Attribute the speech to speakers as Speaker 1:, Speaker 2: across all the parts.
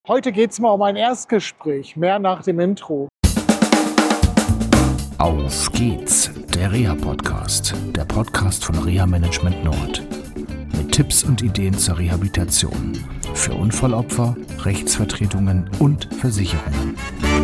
Speaker 1: Heute geht es mal um ein Erstgespräch, mehr nach dem Intro.
Speaker 2: Auf geht's, der Reha-Podcast, der Podcast von Reha Management Nord. Mit Tipps und Ideen zur Rehabilitation für Unfallopfer, Rechtsvertretungen und Versicherungen.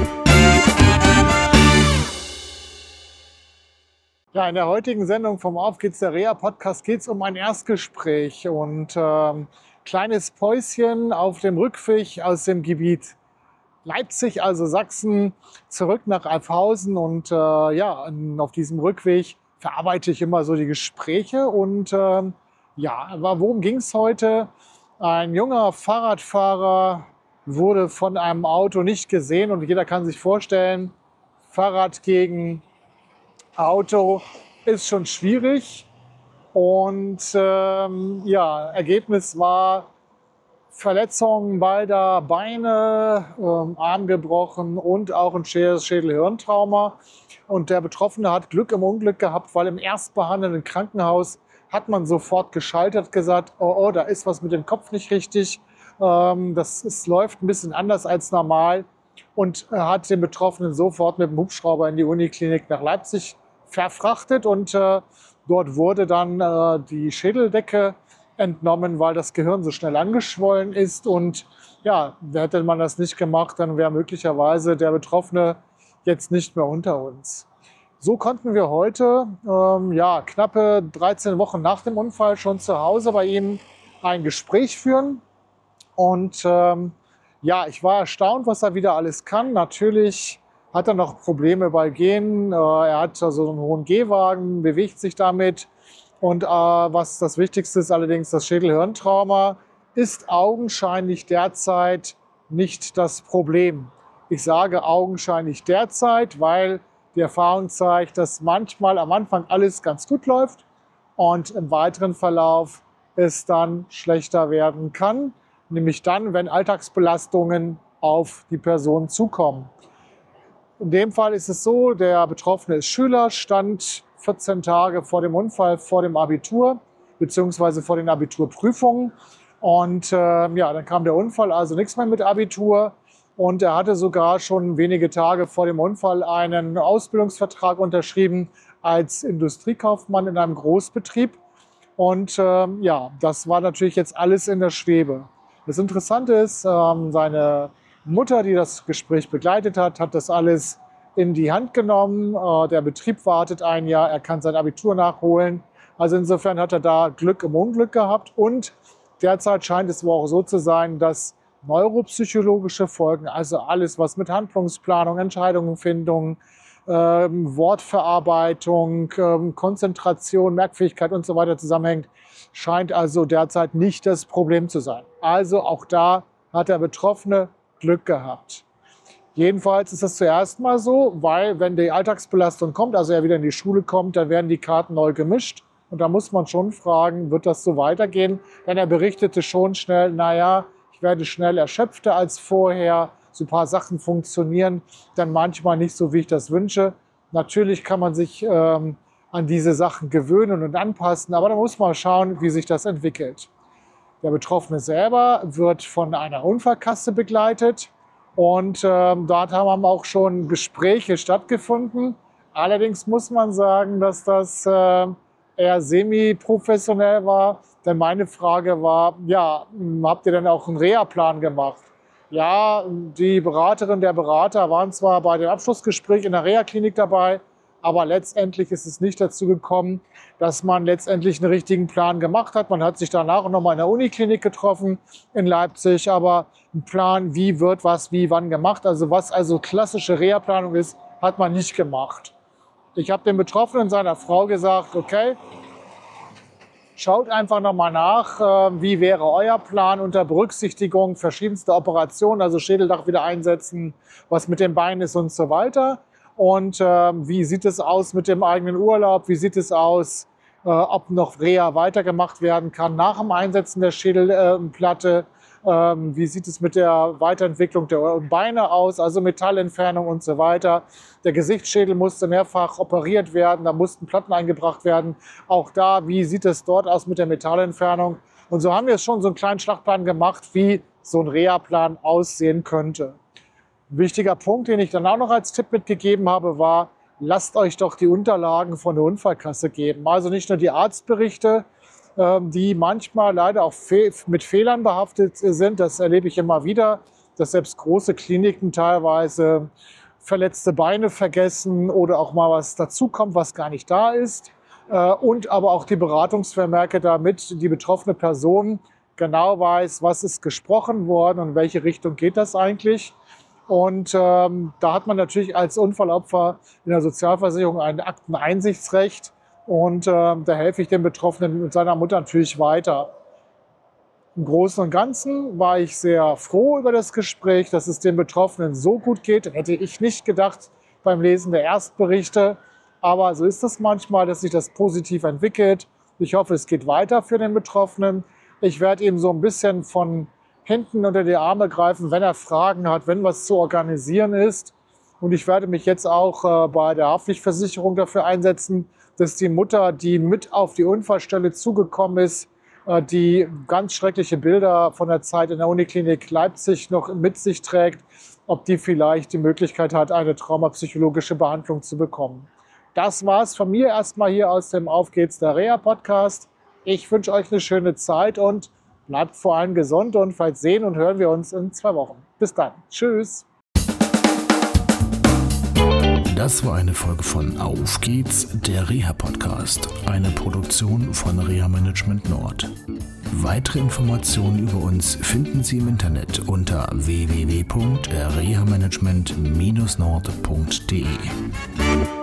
Speaker 1: Ja, in der heutigen Sendung vom Auf geht's, der Reha-Podcast geht es um ein Erstgespräch und kleines Päuschen auf dem Rückweg aus dem Gebiet Leipzig, also Sachsen, zurück nach Alfhausen und auf diesem Rückweg verarbeite ich immer so die Gespräche und aber worum ging es heute? Ein junger Fahrradfahrer wurde von einem Auto nicht gesehen und jeder kann sich vorstellen, Fahrrad gegen Auto ist schon schwierig und Ergebnis war Verletzungen beider Beine, Arm gebrochen und auch ein Schädel-Hirntrauma. Und der Betroffene hat Glück im Unglück gehabt, weil im erstbehandelnden Krankenhaus hat man sofort geschaltet, gesagt, oh, da ist was mit dem Kopf nicht richtig. Es läuft ein bisschen anders als normal und hat den Betroffenen sofort mit dem Hubschrauber in die Uniklinik nach Leipzig verfrachtet und dort wurde dann die Schädeldecke entnommen, weil das Gehirn so schnell angeschwollen ist. Und ja, hätte man das nicht gemacht, dann wäre möglicherweise der Betroffene jetzt nicht mehr unter uns. So konnten wir heute, knappe 13 Wochen nach dem Unfall, schon zu Hause bei ihm ein Gespräch führen. Und ich war erstaunt, was er wieder alles kann. Natürlich hat er noch Probleme bei Gehen. Er hat also einen hohen Gehwagen, bewegt sich damit. Und was das Wichtigste ist allerdings, das Schädel-Hirntrauma ist augenscheinlich derzeit nicht das Problem. Ich sage augenscheinlich derzeit, weil die Erfahrung zeigt, dass manchmal am Anfang alles ganz gut läuft und im weiteren Verlauf es dann schlechter werden kann. Nämlich dann, wenn Alltagsbelastungen auf die Person zukommen. In dem Fall ist es so, der Betroffene ist Schüler, stand 14 Tage vor dem Unfall, vor dem Abitur, beziehungsweise vor den Abiturprüfungen. Und dann kam der Unfall, also nichts mehr mit Abitur. Und er hatte sogar schon wenige Tage vor dem Unfall einen Ausbildungsvertrag unterschrieben als Industriekaufmann in einem Großbetrieb. Und das war natürlich jetzt alles in der Schwebe. Das Interessante ist, seine Mutter, die das Gespräch begleitet hat, hat das alles in die Hand genommen. Der Betrieb wartet ein Jahr, er kann sein Abitur nachholen. Also insofern hat er da Glück im Unglück gehabt. Und derzeit scheint es wohl auch so zu sein, dass neuropsychologische Folgen, also alles, was mit Handlungsplanung, Entscheidungsfindung, Wortverarbeitung, Konzentration, Merkfähigkeit und so weiter zusammenhängt, scheint also derzeit nicht das Problem zu sein. Also auch da hat der Betroffene Glück gehabt. Jedenfalls ist das zuerst mal so, weil wenn die Alltagsbelastung kommt, also er wieder in die Schule kommt, dann werden die Karten neu gemischt. Und da muss man schon fragen, wird das so weitergehen? Denn er berichtete schon schnell, ich werde schnell erschöpfter als vorher. So ein paar Sachen funktionieren dann manchmal nicht so, wie ich das wünsche. Natürlich kann man sich an diese Sachen gewöhnen und anpassen, aber da muss man schauen, wie sich das entwickelt. Der Betroffene selber wird von einer Unfallkasse begleitet und dort haben auch schon Gespräche stattgefunden. Allerdings muss man sagen, dass das eher semi-professionell war, denn meine Frage war, habt ihr denn auch einen Reha-Plan gemacht? Ja, die Beraterin, der Berater waren zwar bei dem Abschlussgespräch in der Reha-Klinik dabei, aber letztendlich ist es nicht dazu gekommen, dass man letztendlich einen richtigen Plan gemacht hat. Man hat sich danach nochmal in der Uniklinik getroffen in Leipzig, aber ein Plan, wie wird was, wie, wann gemacht, also was also klassische Reha-Planung ist, hat man nicht gemacht. Ich habe dem Betroffenen und seiner Frau gesagt, okay, schaut einfach nochmal nach, wie wäre euer Plan unter Berücksichtigung verschiedenster Operationen, also Schädeldach wieder einsetzen, was mit dem Bein ist und so weiter. Und wie sieht es aus mit dem eigenen Urlaub? Wie sieht es aus, ob noch Reha weitergemacht werden kann nach dem Einsetzen der Schädelplatte? Wie sieht es mit der Weiterentwicklung der Beine aus, also Metallentfernung und so weiter. Der Gesichtsschädel musste mehrfach operiert werden, da mussten Platten eingebracht werden. Auch da, wie sieht es dort aus mit der Metallentfernung? Und so haben wir schon so einen kleinen Schlachtplan gemacht, wie so ein Reha-Plan aussehen könnte. Ein wichtiger Punkt, den ich dann auch noch als Tipp mitgegeben habe, war, lasst euch doch die Unterlagen von der Unfallkasse geben. Also nicht nur die Arztberichte, die manchmal leider auch mit Fehlern behaftet sind. Das erlebe ich immer wieder, dass selbst große Kliniken teilweise verletzte Beine vergessen oder auch mal was dazukommt, was gar nicht da ist. Und aber auch die Beratungsvermerke, damit die betroffene Person genau weiß, was ist gesprochen worden und in welche Richtung geht das eigentlich. Und da hat man natürlich als Unfallopfer in der Sozialversicherung ein Akteneinsichtsrecht. Und da helfe ich dem Betroffenen und seiner Mutter natürlich weiter. Im Großen und Ganzen war ich sehr froh über das Gespräch, dass es den Betroffenen so gut geht. Hätte ich nicht gedacht beim Lesen der Erstberichte. Aber so ist es manchmal, dass sich das positiv entwickelt. Ich hoffe, es geht weiter für den Betroffenen. Ich werde ihm so ein bisschen von hinten unter die Arme greifen, wenn er Fragen hat, wenn was zu organisieren ist. Und ich werde mich jetzt auch bei der Haftpflichtversicherung dafür einsetzen, dass die Mutter, die mit auf die Unfallstelle zugekommen ist, die ganz schreckliche Bilder von der Zeit in der Uniklinik Leipzig noch mit sich trägt, ob die vielleicht die Möglichkeit hat, eine traumapsychologische Behandlung zu bekommen. Das war's von mir erstmal hier aus dem Auf geht's, der Reha-Podcast. Ich wünsche euch eine schöne Zeit und bleibt vor allem gesund und vielleicht sehen und hören wir uns in 2 Wochen. Bis dann. Tschüss.
Speaker 2: Das war eine Folge von Auf geht's, der Reha-Podcast, eine Produktion von Reha Management Nord. Weitere Informationen über uns finden Sie im Internet unter www.rehamanagement-nord.de.